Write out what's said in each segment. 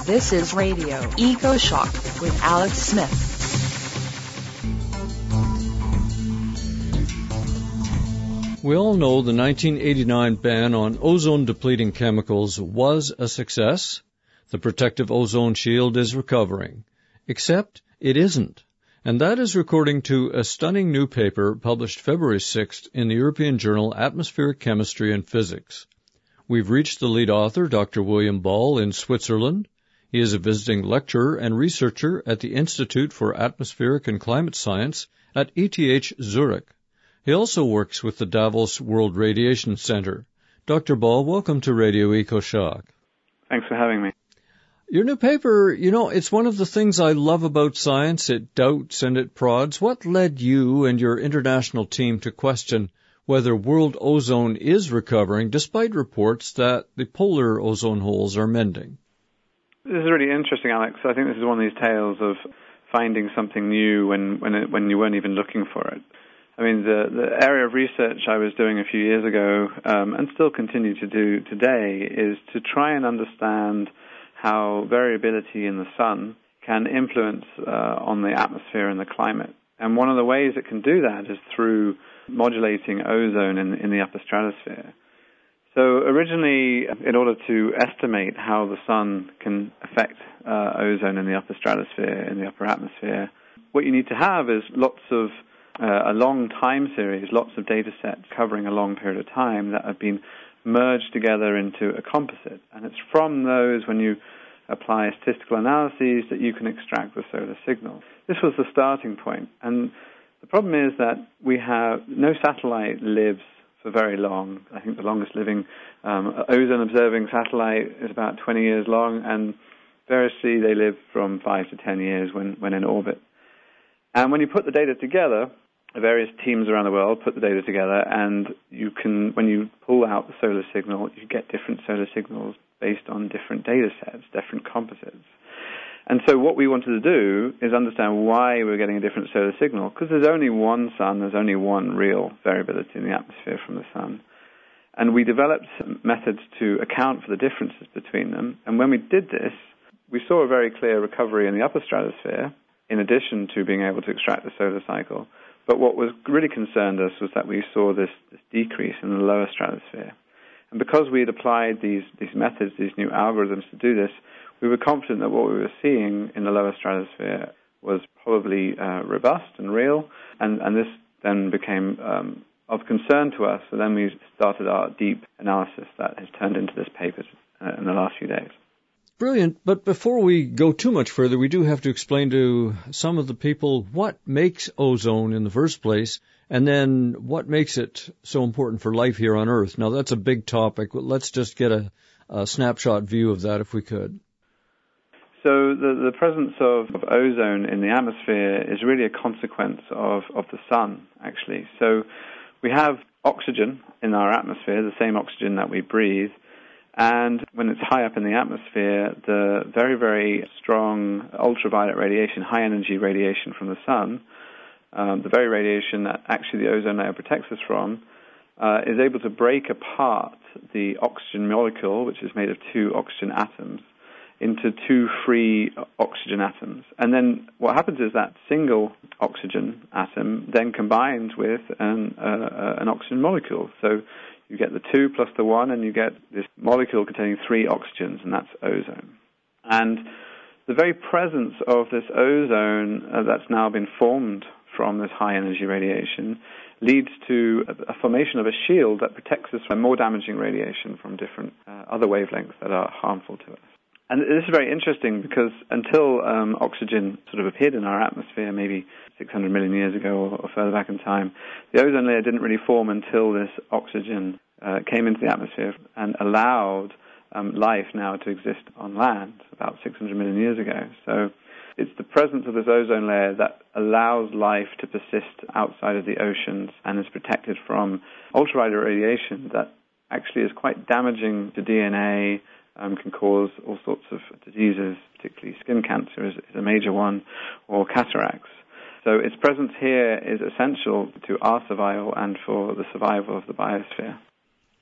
This is Radio Eco Shock with Alex Smith. We all know the 1989 ban on ozone-depleting chemicals was a success. The protective ozone shield is recovering. Except it isn't. And that is according to a stunning new paper published February 6th in the European journal Atmospheric Chemistry and Physics. We've reached the lead author, Dr. William Ball, in Switzerland. He is a visiting lecturer and researcher at the Institute for Atmospheric and Climate Science at ETH Zurich. He also works with the Davos World Radiation Center. Dr. Ball, welcome to Radio EcoShock. Thanks for having me. Your new paper, it's one of the things I love about science. It doubts and it prods. What led you and your international team to question whether world ozone is recovering, despite reports that the polar ozone holes are mending? This is really interesting, Alex. I think this is one of these tales of finding something new when you weren't even looking for it. I mean, the area of research I was doing a few years ago, and still continue to do today, is to try and understand how variability in the sun can influence on the atmosphere and the climate. And one of the ways it can do that is through modulating ozone in the upper stratosphere. So originally, in order to estimate how the sun can affect ozone in the upper stratosphere, in the upper atmosphere, what you need to have is a long time series, lots of data sets covering a long period of time that have been merged together into a composite. And it's from those, when you apply statistical analyses, that you can extract the solar signal. This was the starting point. And the problem is that we have no satellite lives for very long. I think the longest living ozone-observing satellite is about 20 years long, and variously they live from 5 to 10 years when in orbit. And when you put the data together, various teams around the world put the data together, and when you pull out the solar signal, you get different solar signals based on different data sets, different composites. And so what we wanted to do is understand why we're getting a different solar signal, because there's only one sun, there's only one real variability in the atmosphere from the sun. And we developed methods to account for the differences between them. And when we did this, we saw a very clear recovery in the upper stratosphere, in addition to being able to extract the solar cycle. But what was really concerned us was that we saw this decrease in the lower stratosphere. And because we had applied these methods, these new algorithms to do this, we were confident that what we were seeing in the lower stratosphere was probably robust and real, and this then became of concern to us. So then we started our deep analysis that has turned into this paper in the last few days. Brilliant. But before we go too much further, we do have to explain to some of the people what makes ozone in the first place, and then what makes it so important for life here on Earth. Now, that's a big topic. Let's just get a snapshot view of that if we could. So the presence of ozone in the atmosphere is really a consequence of the sun, actually. So we have oxygen in our atmosphere, the same oxygen that we breathe. And when it's high up in the atmosphere, the very, very strong ultraviolet radiation, high-energy radiation from the sun, the very radiation that actually the ozone layer protects us from, is able to break apart the oxygen molecule, which is made of two oxygen atoms, into two free oxygen atoms. And then what happens is that single oxygen atom then combines with an oxygen molecule. So you get the 2 plus the 1, and you get this molecule containing 3 oxygens, and that's ozone. And the very presence of this ozone that's now been formed from this high-energy radiation leads to a formation of a shield that protects us from more damaging radiation from different other wavelengths that are harmful to us. And this is very interesting because until oxygen sort of appeared in our atmosphere maybe 600 million years ago or further back in time, the ozone layer didn't really form until this oxygen came into the atmosphere and allowed life now to exist on land about 600 million years ago. So it's the presence of this ozone layer that allows life to persist outside of the oceans and is protected from ultraviolet radiation that actually is quite damaging to DNA, can cause all sorts of diseases, particularly skin cancer is a major one, or cataracts. So its presence here is essential to our survival and for the survival of the biosphere.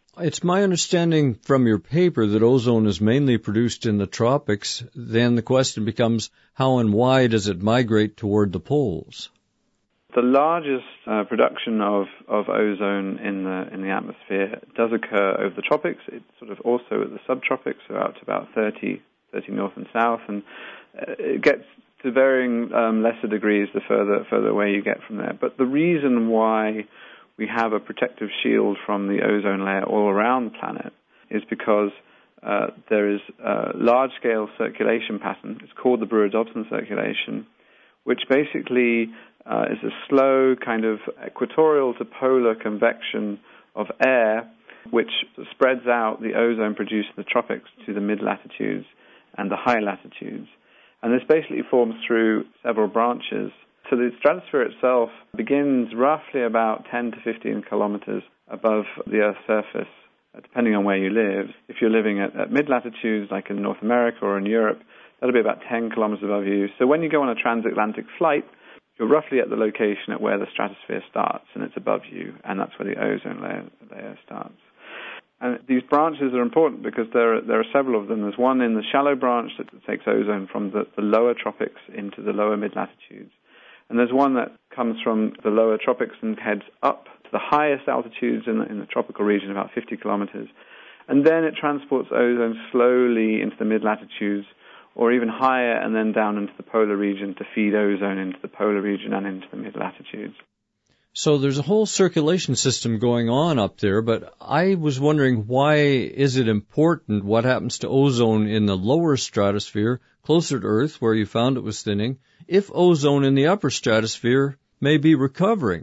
It's my understanding from your paper that ozone is mainly produced in the tropics. Then the question becomes, how and why does it migrate toward the poles? The largest production of ozone in the atmosphere does occur over the tropics. It's sort of also at the subtropics, so out to about 30 north and south, and it gets to varying lesser degrees the further away you get from there. But the reason why we have a protective shield from the ozone layer all around the planet is because there is a large-scale circulation pattern. It's called the Brewer-Dobson circulation, which basically is a slow kind of equatorial to polar convection of air which spreads out the ozone produced in the tropics to the mid-latitudes and the high latitudes. And this basically forms through several branches. So the stratosphere itself begins roughly about 10 to 15 kilometers above the Earth's surface, depending on where you live. If you're living at mid-latitudes, like in North America or in Europe, that'll be about 10 kilometers above you. So when you go on a transatlantic flight, you're roughly at the location at where the stratosphere starts, and it's above you, and that's where the ozone layer starts. And these branches are important because there are several of them. There's one in the shallow branch that takes ozone from the lower tropics into the lower mid-latitudes. And there's one that comes from the lower tropics and heads up to the highest altitudes in the tropical region, about 50 kilometers. And then it transports ozone slowly into the mid-latitudes or even higher and then down into the polar region to feed ozone into the polar region and into the mid-latitudes. So there's a whole circulation system going on up there, but I was wondering, why is it important what happens to ozone in the lower stratosphere, closer to Earth, where you found it was thinning, if ozone in the upper stratosphere may be recovering?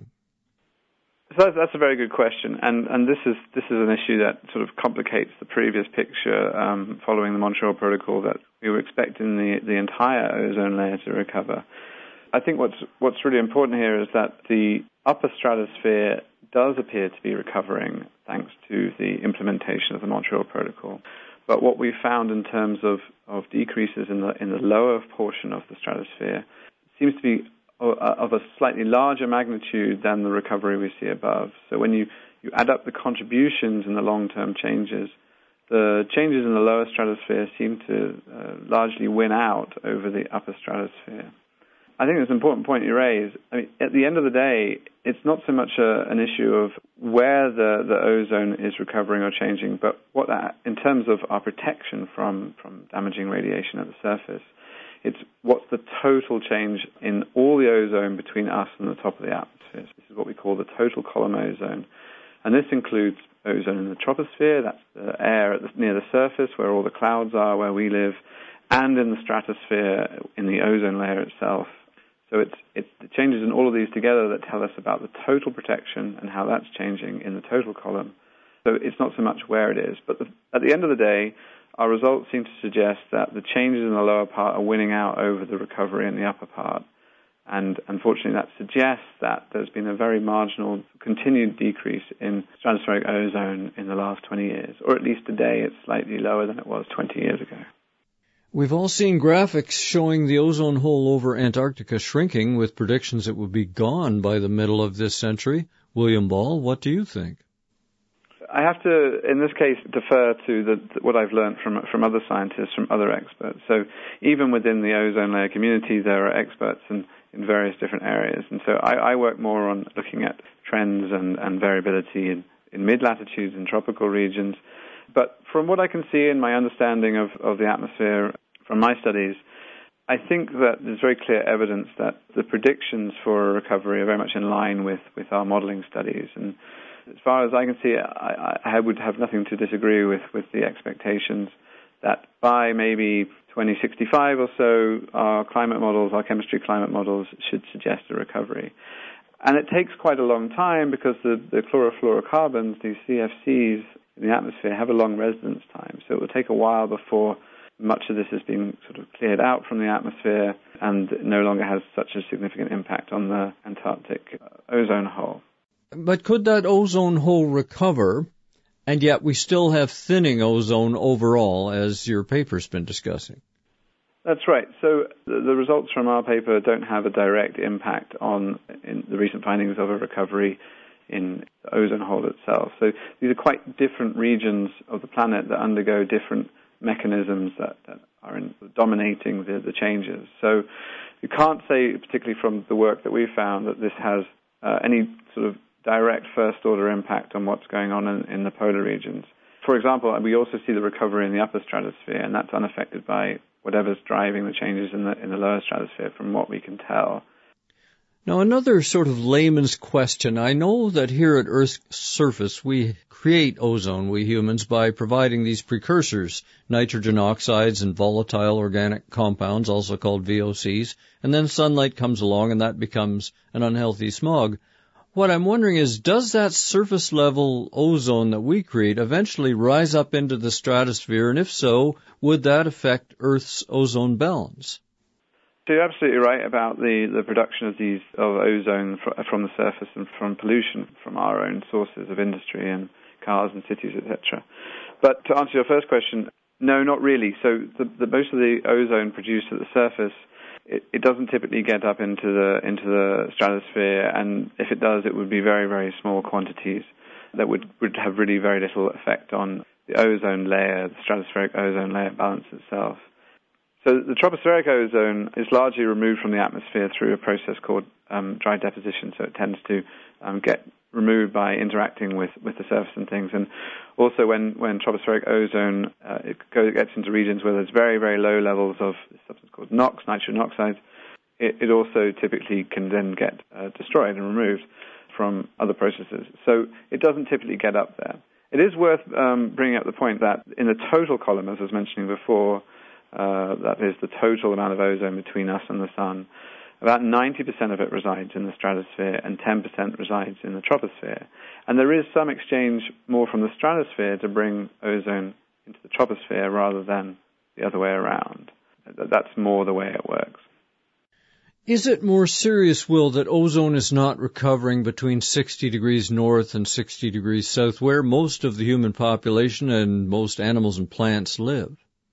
So that's a very good question, and this is an issue that sort of complicates the previous picture following the Montreal Protocol, that we were expecting the entire ozone layer to recover. I think what's really important here is that the upper stratosphere does appear to be recovering thanks to the implementation of the Montreal Protocol. But what we found in terms of decreases in the lower portion of the stratosphere seems to be of a slightly larger magnitude than the recovery we see above. So when you add up the contributions and the long-term changes, the changes in the lower stratosphere seem to largely win out over the upper stratosphere. I think it's an important point you raise. I mean, at the end of the day, it's not so much an issue of where the ozone is recovering or changing, but what in terms of our protection from damaging radiation at the surface. It's what's the total change in all the ozone between us and the top of the atmosphere. So this is what we call the total column ozone. And this includes ozone in the troposphere, that's the air near the surface where all the clouds are, where we live, and in the stratosphere in the ozone layer itself. So it's the changes in all of these together that tell us about the total protection and how that's changing in the total column. So it's not so much where it is. But at the end of the day, our results seem to suggest that the changes in the lower part are winning out over the recovery in the upper part. And unfortunately, that suggests that there's been a very marginal continued decrease in stratospheric ozone in the last 20 years. Or at least today, it's slightly lower than it was 20 years ago. We've all seen graphics showing the ozone hole over Antarctica shrinking, with predictions it will be gone by the middle of this century. William Ball, what do you think? I have to, in this case, defer to what I've learned from other scientists, from other experts. So even within the ozone layer community, there are experts in various different areas. And so I work more on looking at trends and variability in mid-latitudes and tropical regions. But from what I can see in my understanding of the atmosphere from my studies, I think that there's very clear evidence that the predictions for recovery are very much in line with our modeling studies. And as far as I can see, I would have nothing to disagree with the expectations that by maybe 2065 or so, our climate models, our chemistry climate models, should suggest a recovery. And it takes quite a long time because the chlorofluorocarbons, these CFCs in the atmosphere, have a long residence time. So it will take a while before much of this has been sort of cleared out from the atmosphere and no longer has such a significant impact on the Antarctic ozone hole. But could that ozone hole recover, and yet we still have thinning ozone overall, as your paper's been discussing? That's right. So the results from our paper don't have a direct impact on the recent findings of a recovery in the ozone hole itself. So these are quite different regions of the planet that undergo different mechanisms that are dominating the changes. So you can't say, particularly from the work that we've found, that this has any sort of direct first-order impact on what's going on in the polar regions. For example, we also see the recovery in the upper stratosphere, and that's unaffected by whatever's driving the changes in the lower stratosphere, from what we can tell. Now, another sort of layman's question. I know that here at Earth's surface, we create ozone, we humans, by providing these precursors, nitrogen oxides and volatile organic compounds, also called VOCs, and then sunlight comes along and that becomes an unhealthy smog. What I'm wondering is, does that surface-level ozone that we create eventually rise up into the stratosphere, and if so, would that affect Earth's ozone balance? So you're absolutely right about the production of ozone from the surface and from pollution from our own sources of industry and cars and cities, etc. But to answer your first question, no, not really. So most of the ozone produced at the surface, it doesn't typically get up into the stratosphere, and if it does, it would be very, very small quantities that would have really very little effect on the ozone layer, the stratospheric ozone layer balance itself. So the tropospheric ozone is largely removed from the atmosphere through a process called dry deposition, so it tends to get removed by interacting with the surface and things. And also when tropospheric ozone gets into regions where there's very, very low levels of a substance called NOx, nitrogen oxides, it also typically can then get destroyed and removed from other processes. So it doesn't typically get up there. It is worth bringing up the point that in the total column, as I was mentioning before, that is the total amount of ozone between us and the sun, about 90% of it resides in the stratosphere and 10% resides in the troposphere. And there is some exchange more from the stratosphere to bring ozone into the troposphere rather than the other way around. That's more the way it works. Is it more serious, Will, that ozone is not recovering between 60 degrees north and 60 degrees south, where most of the human population and most animals and plants live?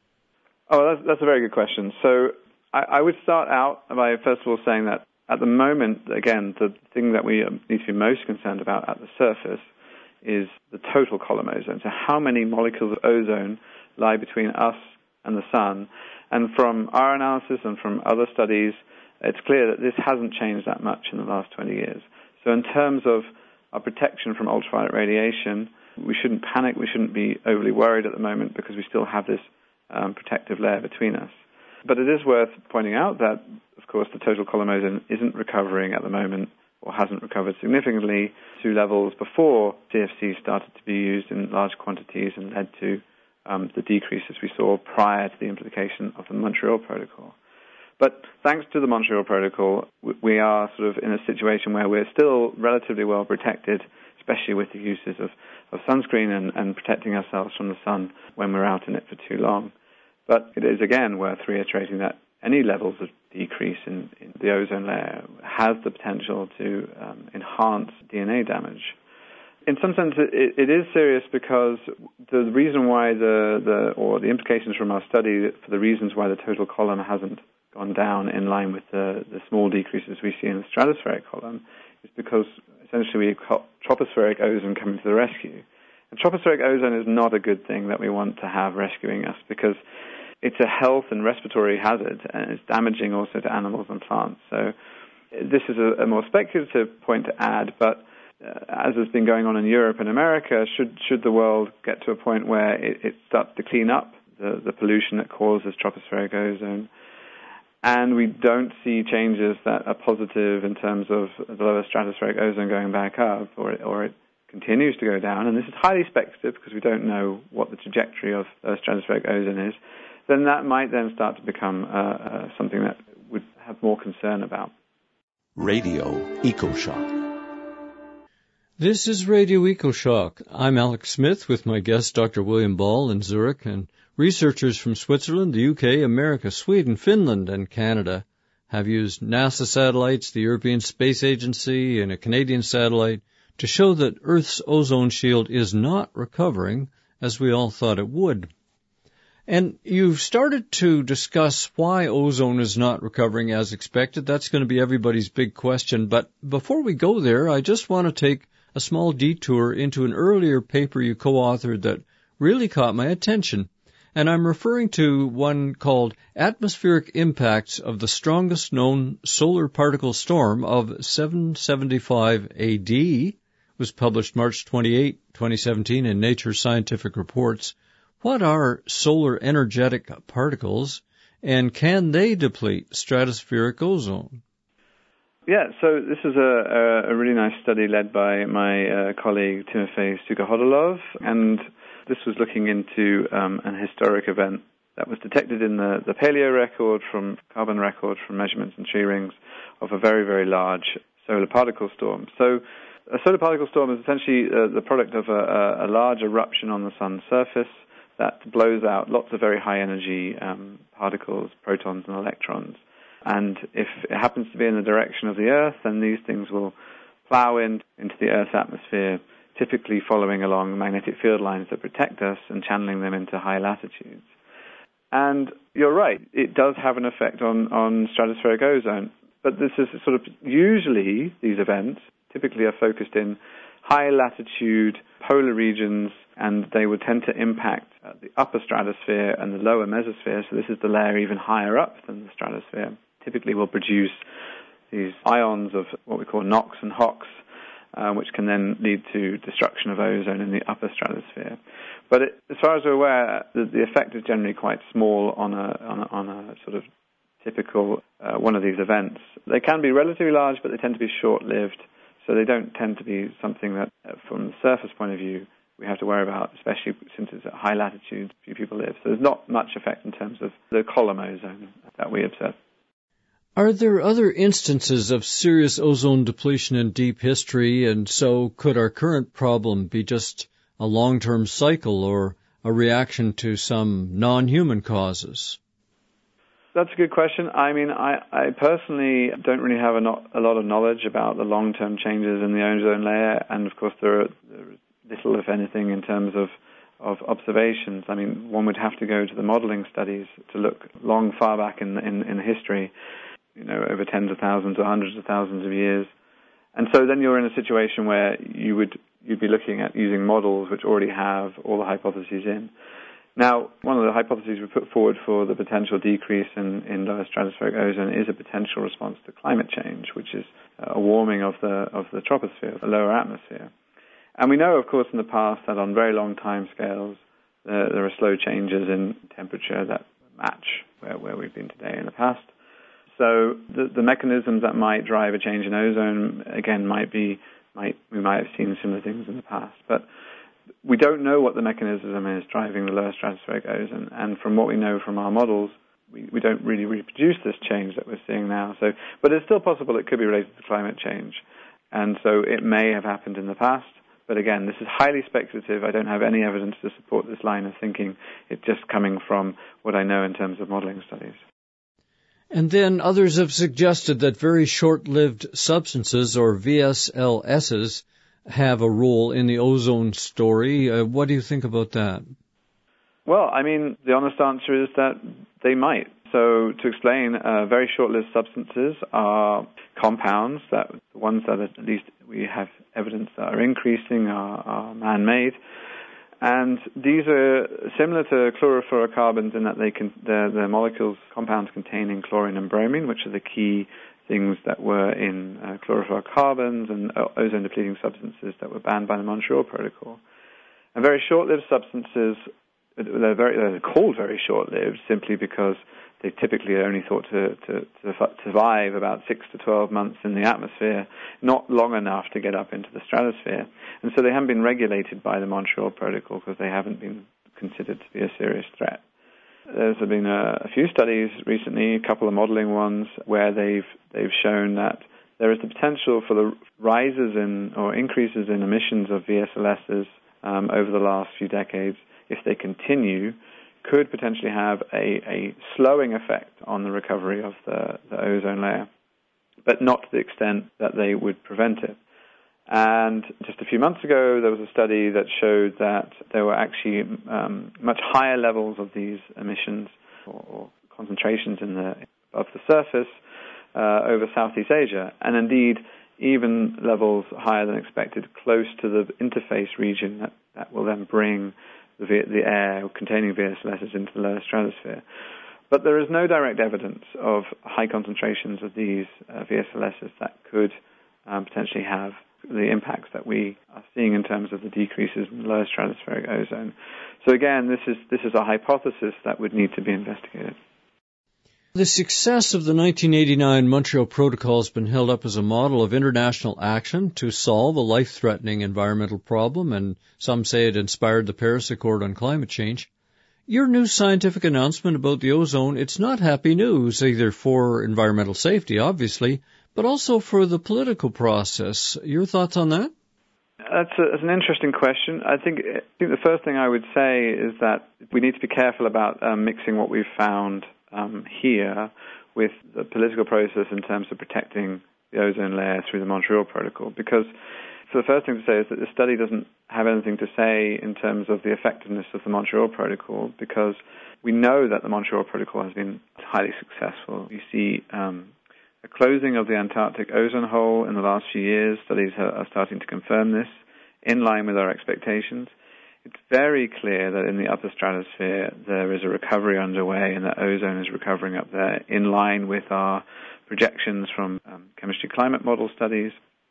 Oh, that's a very good question. So I would start out by, first of all, saying that at the moment, again, the thing that we need to be most concerned about at the surface is the total column ozone. So how many molecules of ozone lie between us and the sun? And from our analysis and from other studies, it's clear that this hasn't changed that much in the last 20 years. So in terms of our protection from ultraviolet radiation, we shouldn't panic, we shouldn't be overly worried at the moment because we still have this protective layer between us. But it is worth pointing out that, of course, the total column ozone isn't recovering at the moment, or hasn't recovered significantly to levels before CFC started to be used in large quantities and led to the decreases we saw prior to the implementation of the Montreal Protocol. But thanks to the Montreal Protocol, we are sort of in a situation where we're still relatively well protected, especially with the uses of sunscreen and protecting ourselves from the sun when we're out in it for too long. But it is, again, worth reiterating that any levels of decrease in the ozone layer has the potential to enhance DNA damage. In some sense, it is serious because the reason why the implications from our study for the reasons why the total column hasn't gone down in line with the small decreases we see in the stratospheric column is because essentially we've got tropospheric ozone coming to the rescue. And tropospheric ozone is not a good thing that we want to have rescuing us because it's a health and respiratory hazard, and it's damaging also to animals and plants. So this is a more speculative point to add, but as has been going on in Europe and America, should the world get to a point where it starts to clean up the pollution that causes tropospheric ozone, and we don't see changes that are positive in terms of the lower stratospheric ozone going back up, or it continues to go down, and this is highly speculative because we don't know what the trajectory of stratospheric ozone is, then that might then start to become something that would have more concern about. Radio EcoShock. This is Radio EcoShock. I'm Alex Smith with my guest Dr. William Ball in Zurich, and researchers from Switzerland, the UK, America, Sweden, Finland, and Canada have used NASA satellites, the European Space Agency, and a Canadian satellite to show that Earth's ozone shield is not recovering as we all thought it would. And you've started to discuss why ozone is not recovering as expected. That's going to be everybody's big question. But before we go there, I just want to take a small detour into an earlier paper you co-authored that really caught my attention. And I'm referring to one called Atmospheric Impacts of the Strongest Known Solar Particle Storm of 775 AD. It was published March 28, 2017 in Nature Scientific Reports. What are solar energetic particles, and can they deplete stratospheric ozone? Yeah, so this is a really nice study led by my colleague Timofey Sukhodolov, and this was looking into an historic event that was detected in the paleo record, from carbon record from measurements in tree rings, of a very, very large solar particle storm. So a solar particle storm is essentially the product of a large eruption on the sun's surface that blows out lots of very high energy particles, protons and electrons. And if it happens to be in the direction of the Earth, then these things will plow into the Earth's atmosphere, typically following along magnetic field lines that protect us and channeling them into high latitudes. And you're right, it does have an effect on stratospheric ozone. But this is sort of, usually these events typically are focused in high latitude polar regions, and they would tend to impact the upper stratosphere and the lower mesosphere. So this is the layer even higher up than the stratosphere. Typically will produce these ions of what we call NOx and HOX, which can then lead to destruction of ozone in the upper stratosphere. But as far as we're aware, the effect is generally quite small on a sort of typical one of these events. They can be relatively large, but they tend to be short-lived, so they don't tend to be something that, from the surface point of view, we have to worry about, especially since it's at high latitude, few people live. So there's not much effect in terms of the column ozone that we observe. Are there other instances of serious ozone depletion in deep history, and so could our current problem be just a long-term cycle or a reaction to some non-human causes? That's a good question. I mean, I personally don't really have a lot of knowledge about the long-term changes in the ozone layer, and of course there are little, if anything, in terms of observations. I mean, one would have to go to the modeling studies to look far back in history, over tens of thousands or hundreds of thousands of years. And so then you're in a situation where you'd be looking at using models which already have all the hypotheses in. Now, one of the hypotheses we put forward for the potential decrease in lower stratospheric ozone is a potential response to climate change, which is a warming of the troposphere, the lower atmosphere. And we know, of course, in the past that on very long time scales, there are slow changes in temperature that match where we've been today in the past. So the mechanisms that might drive a change in ozone, again, we might have seen similar things in the past. But we don't know what the mechanism is driving the lower stratospheric ozone. And from what we know from our models, we don't really reproduce this change that we're seeing now. But it's still possible it could be related to climate change. And so it may have happened in the past. But again, this is highly speculative. I don't have any evidence to support this line of thinking. It's just coming from what I know in terms of modeling studies. And then others have suggested that very short-lived substances, or VSLSs, have a role in the ozone story. What do you think about that? Well, I mean, the honest answer is that they might. So to explain, very short-lived substances are compounds, the ones that at least we have evidence that are increasing are man-made. And these are similar to chlorofluorocarbons in that their molecules, compounds containing chlorine and bromine, which are the key things that were in chlorofluorocarbons and ozone-depleting substances that were banned by the Montreal Protocol. And very short-lived substances, they're called very short-lived simply because they typically are only thought to survive about 6 to 12 months in the atmosphere, not long enough to get up into the stratosphere. And so they haven't been regulated by the Montreal Protocol because they haven't been considered to be a serious threat. There's been a few studies recently, a couple of modeling ones, where they've shown that there is the potential for the rises in or increases in emissions of VSLSs over the last few decades, if they continue, could potentially have a slowing effect on the recovery of the ozone layer, but not to the extent that they would prevent it. And just a few months ago, there was a study that showed that there were actually much higher levels of these emissions or concentrations above the surface over Southeast Asia. And indeed, even levels higher than expected, close to the interface region that will then bring the air containing VSLSs into the lower stratosphere. But there is no direct evidence of high concentrations of these VSLSs that could potentially have the impacts that we are seeing in terms of the decreases in lower stratospheric ozone. So again, this is a hypothesis that would need to be investigated. The success of the 1989 Montreal Protocol has been held up as a model of international action to solve a life-threatening environmental problem, and some say it inspired the Paris Accord on climate change. Your new scientific announcement about the ozone, it's not happy news, either for environmental safety, obviously, but also for the political process. Your thoughts on that? That's an interesting question. I think the first thing I would say is that we need to be careful about mixing what we've found here with the political process in terms of protecting the ozone layer through the Montreal Protocol, because so the first thing to say is that the study doesn't have anything to say in terms of the effectiveness of the Montreal Protocol, because we know that the Montreal Protocol has been highly successful. You see a closing of the Antarctic ozone hole in the last few years. Studies are starting to confirm this in line with our expectations. It's very clear that in the upper stratosphere there is a recovery underway and that ozone is recovering up there in line with our projections from chemistry climate model studies.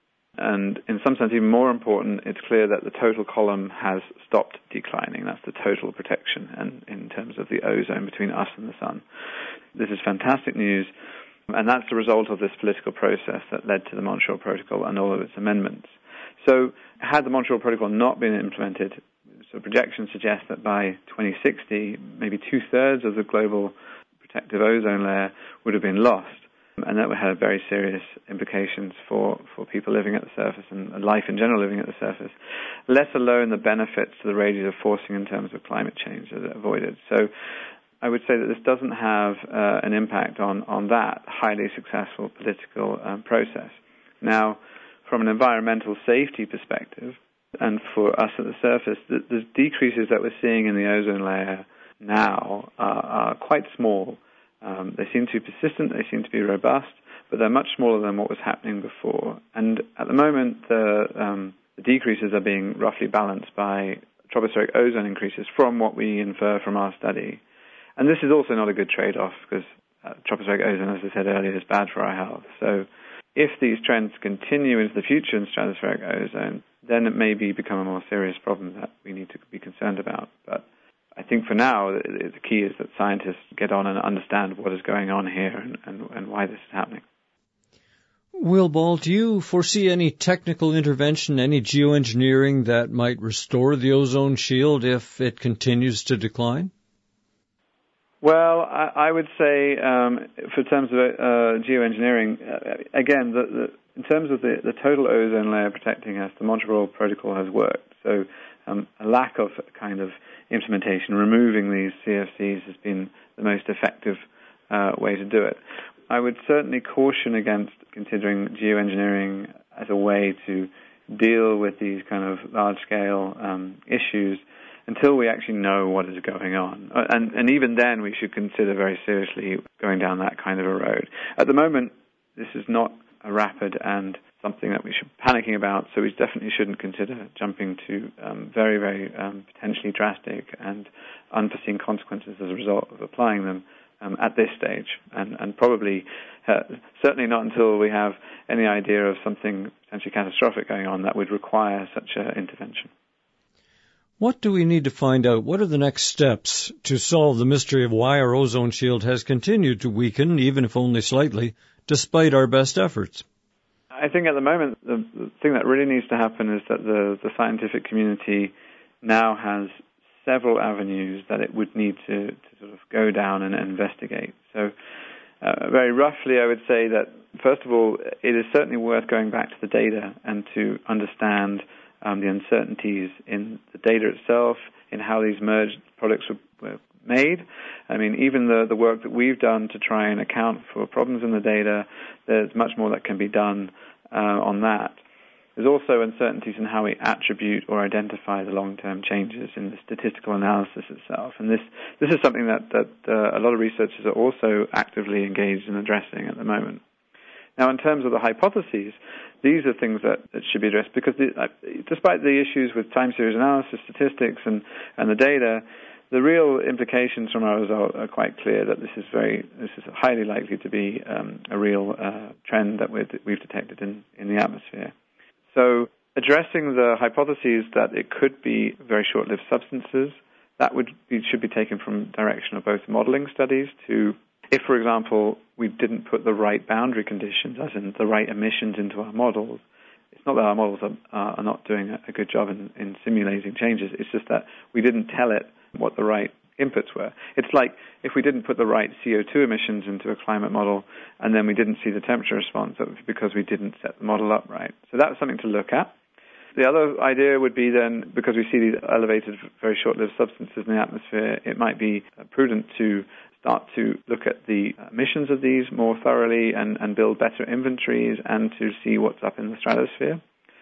And in some sense, even more important, it's clear that the total column has stopped declining. That's the total protection and in terms of the ozone between us and the sun. This is fantastic news, and that's the result of this political process that led to the Montreal Protocol and all of its amendments. So had the Montreal Protocol not been implemented, so projections suggest that by 2060, maybe two-thirds of the global protective ozone layer would have been lost. And that would have very serious implications for people living at the surface and life in general living at the surface, let alone the benefits to the radiative forcing in terms of climate change that are avoided. So I would say that this doesn't have an impact on that highly successful political process. Now, from an environmental safety perspective, and for us at the surface, the decreases that we're seeing in the ozone layer now are quite small. They seem to be persistent, they seem to be robust, but they're much smaller than what was happening before. And at the moment, the decreases are being roughly balanced by tropospheric ozone increases from what we infer from our study. And this is also not a good trade-off, because tropospheric ozone, as I said earlier, is bad for our health. So if these trends continue into the future in stratospheric ozone, then it may become a more serious problem that we need to be concerned about. But I think for now, the key is that scientists get on and understand what is going on here and why this is happening. Will Ball, do you foresee any technical intervention, any geoengineering that might restore the ozone shield if it continues to decline? Well, I would say, for terms of geoengineering, again, in terms of the total ozone layer protecting us, the Montreal Protocol has worked. So a lack of kind of implementation, removing these CFCs has been the most effective way to do it. I would certainly caution against considering geoengineering as a way to deal with these kind of large-scale issues until we actually know what is going on. And even then, we should consider very seriously going down that kind of a road. At the moment, this is not a rapid and something that we should be panicking about, so we definitely shouldn't consider jumping to very, very potentially drastic and unforeseen consequences as a result of applying them at this stage, and probably certainly not until we have any idea of something potentially catastrophic going on that would require such an intervention. What do we need to find out? What are the next steps to solve the mystery of why our ozone shield has continued to weaken, even if only slightly, despite our best efforts? I think at the moment the thing that really needs to happen is that the scientific community now has several avenues that it would need to sort of go down and investigate. So very roughly I would say that, first of all, it is certainly worth going back to the data and to understand the uncertainties in the data itself, in how these merged products were made. I mean, even the work that we've done to try and account for problems in the data, there's much more that can be done on that. There's also uncertainties in how we attribute or identify the long-term changes in the statistical analysis itself. And this is something that a lot of researchers are also actively engaged in addressing at the moment. Now, in terms of the hypotheses, these are things that should be addressed because despite the issues with time series analysis, statistics, and the data, the real implications from our result are quite clear that this is highly likely to be a real trend that we've detected in the atmosphere. So addressing the hypotheses that it could be very short-lived substances, that should be taken from direction of both modeling studies to, if, for example, we didn't put the right boundary conditions, as in the right emissions into our models. It's not that our models are not doing a good job in simulating changes. It's just that we didn't tell it what the right inputs were. It's like if we didn't put the right CO2 emissions into a climate model and then we didn't see the temperature response, that was because we didn't set the model up right. So that was something to look at. The other idea would be then, because we see these elevated, very short-lived substances in the atmosphere, it might be prudent to start to look at the emissions of these more thoroughly and build better inventories and to see what's up in the stratosphere.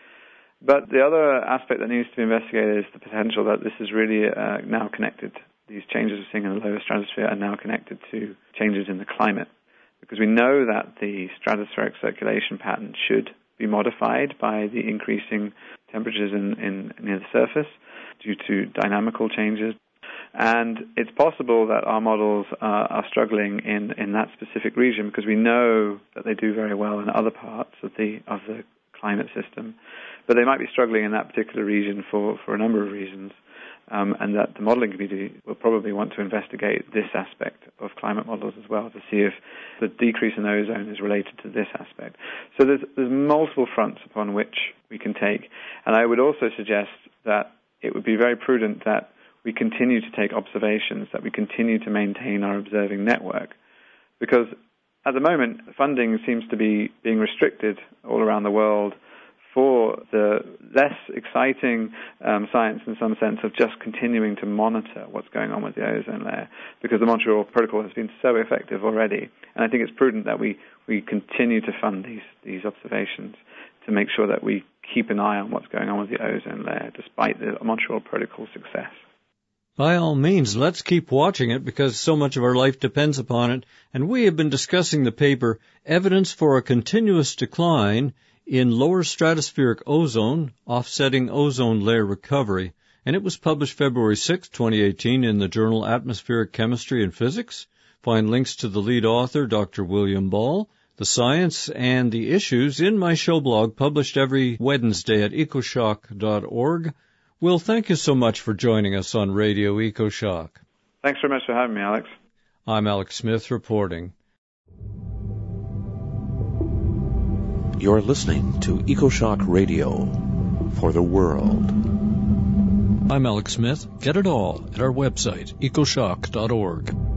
But the other aspect that needs to be investigated is the potential that this is really now connected. These changes we're seeing in the lower stratosphere are now connected to changes in the climate, because we know that the stratospheric circulation pattern should be modified by the increasing temperatures near the surface due to dynamical changes. And it's possible that our models are struggling in that specific region, because we know that they do very well in other parts of the climate system, but they might be struggling in that particular region for a number of reasons, and that the modeling community will probably want to investigate this aspect of climate models as well to see if the decrease in ozone is related to this aspect. So there's multiple fronts upon which we can take, and I would also suggest that it would be very prudent that we continue to take observations, that we continue to maintain our observing network, because at the moment funding seems to be being restricted all around the world for the less exciting science, in some sense, of just continuing to monitor what's going on with the ozone layer, because the Montreal Protocol has been so effective already. And I think it's prudent that we continue to fund these observations to make sure that we keep an eye on what's going on with the ozone layer, despite the Montreal Protocol success. By all means, let's keep watching it, because so much of our life depends upon it. And we have been discussing the paper, Evidence for a Continuous Decline in Lower Stratospheric Ozone, Offsetting Ozone Layer Recovery. And it was published February 6, 2018 in the journal Atmospheric Chemistry and Physics. Find links to the lead author, Dr. William Ball, the science, and the issues in my show blog, published every Wednesday at ecoshock.org. Will, thank you so much for joining us on Radio EcoShock. Thanks very much for having me, Alex. I'm Alex Smith reporting. You're listening to EcoShock Radio for the world. I'm Alex Smith. Get it all at our website, ecoshock.org.